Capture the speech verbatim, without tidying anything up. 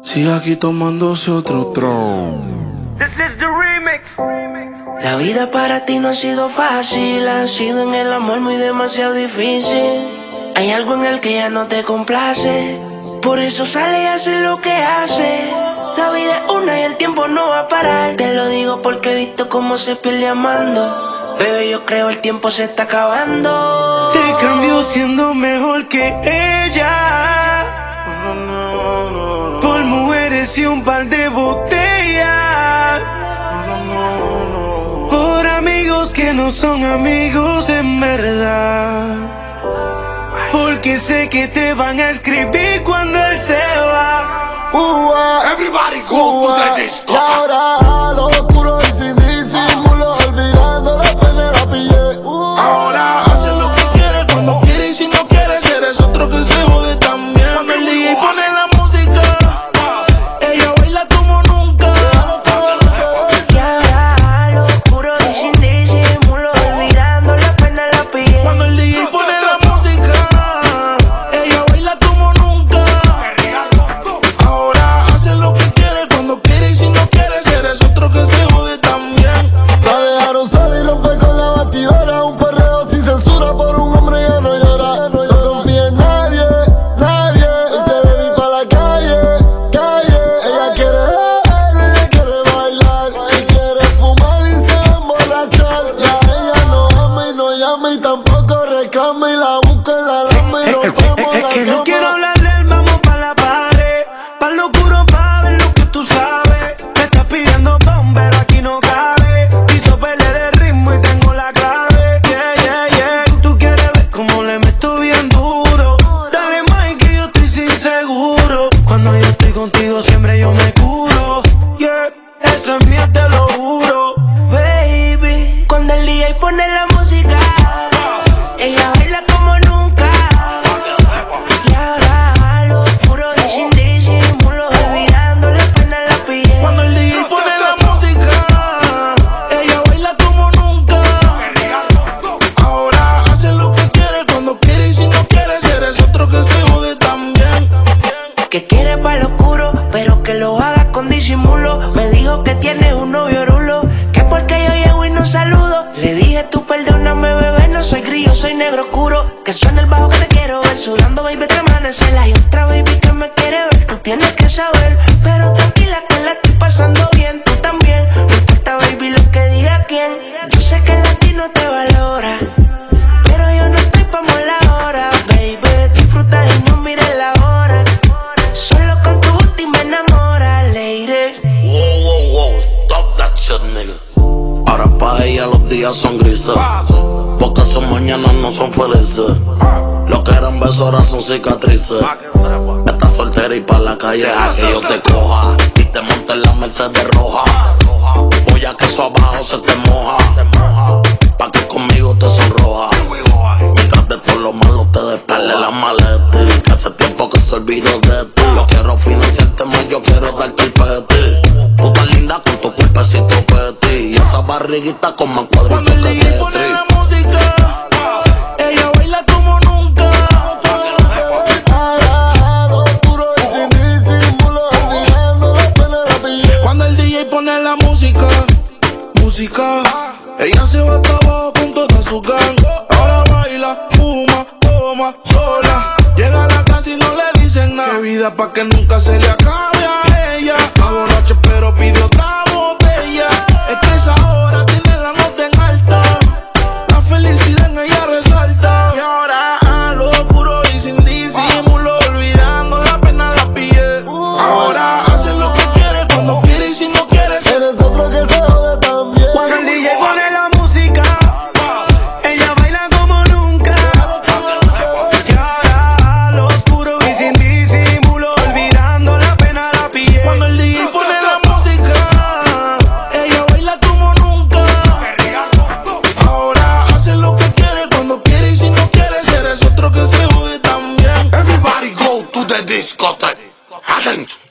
Sigue aquí tomándose otro tron. This is the remix. La vida para ti no ha sido fácil, ha sido en el amor muy demasiado difícil. Hay algo en el que ya no te complace, por eso sale y hace lo que hace. La vida es una y el tiempo no va a parar. Te lo digo porque he visto cómo se pierde amando. Bebé, yo creo el tiempo se está acabando. Te cambió siendo mejor que ella, por mujeres y un par de botellas, por amigos que no son amigos en verdad, porque sé que te van a escribir cuando él se va. Uh, uh, Everybody go uh, to the disco. Y ahora a lo oscuro y sin disimulo, olvidando la pena la pillé. Uh, Ahora hace lo que quiere, cuando quiere y si no quiere, eres otro que se jode también. Cuando el D J pone la música, ella baila como nunca. Y ahora a lo oscuro y sin disimulo, olvidando la pena la pillé. Cuando el D J pone la música, ella baila como nunca. Ahora hace lo que quiere, cuando quiere y si no quiere, eres otro que se jode también. La dejaron salir y romper con la batidora, un perreo sin censura por un hombre que no llora. No confía en nadie, nadie. Él se ve ir pa' la calle, calle. Ella quiere beber, ella quiere bailar y quiere fumar y se va a emborrachar. Ya ella no ama y no llama y tampoco reclama y la busca en la lama y rompemos Es la que no cama. quiero hablarle, vamos pa' la pared, pa' lo oscuro pa' ver lo que tú sabes. Me estás pidiendo pon, pero aquí no cabe. Hizo perder el ritmo y tengo la clave. Yeah, yeah, yeah. Tú quieres ver cómo le meto bien duro. Dale más que yo estoy sin seguro. Cuando yo estoy contigo siempre yo me curo. Yeah, eso es mío, te lo juro. Baby, cuando el D J pone la música, ella baila como nunca. Y ahora a lo oscuro y sin disimulo, olvidando la pena la pillé. Cuando el D J pone la música, ella baila como nunca. Ahora hace lo que quiere, cuando quiere y si no quiere, eres otro que se jode también. Que quiere pa' lo oscuro, pero que lo haga con disimulo. Me dijo que tiene un novio rulo, que porque yo llego y no saludo. Le dije tú perdóname bebé, no soy grillo, soy negro oscuro. Que suena el bajo que te quiero ver, sudando baby te amanecer. Hay otra baby que me quiere ver, tú tienes que saber. Pero tranquila que la estoy pasando bien, tú también. No importa baby lo que diga quién. Yo sé que el latino te valora, pero yo no estoy pa' mola ahora. Baby, disfruta y no mires la hora. Solo con tu gusto y me enamora, lady. Wow, wow, wow, stop that shit, nigga. Ahora pa' ella los días son grises, porque sus mañanas no son felices. Lo que eran besos ahora son cicatrices. Estás soltera y pa' la calle a que yo te coja y te monte en la Mercedes roja. Voy a que eso abajo se te moja, pa' que conmigo te sonroja. Mientras de todo lo malo te despele la maleta, que hace tiempo que se olvidó de ti. Yo quiero financiarte más, yo quiero darte el peti. Tú tan linda con tu cuerpecito peti y esa barriguita con más cuadritos Cuando el que D J pone Tetris. la música, ella baila como nunca. Ahora a lo oscuro y sin disimulo, olvidando la pena la pillé. Cuando el D J pone la música, música, ella se va hasta abajo con toda su gang. Ahora baila, fuma, toma, sola. Llega a la casa y no le dicen nada. Qué vida pa' que nunca se le acabe a ella. Está borracha pero pide otra botella. Es que esa hora tiene la nota en alta. La felicidad en ella resalta. Y ahora a lo oscuro y sin disimulo, olvidando la pena la piel. Ahora hace lo que quiere, cuando quiere y si no quiere. Eres otro que se jode también. Cuando el D J pone la música, ella baila como nunca. Y ahora a lo oscuro y sin disimulo, olvidando la pena la pillé. Cuando el D J pone la música, ella baila como nunca. Ahora hace lo que quiere, cuando quiere y si no quiere, eres otro que se jode también. Everybody go to the discotheque. Attention.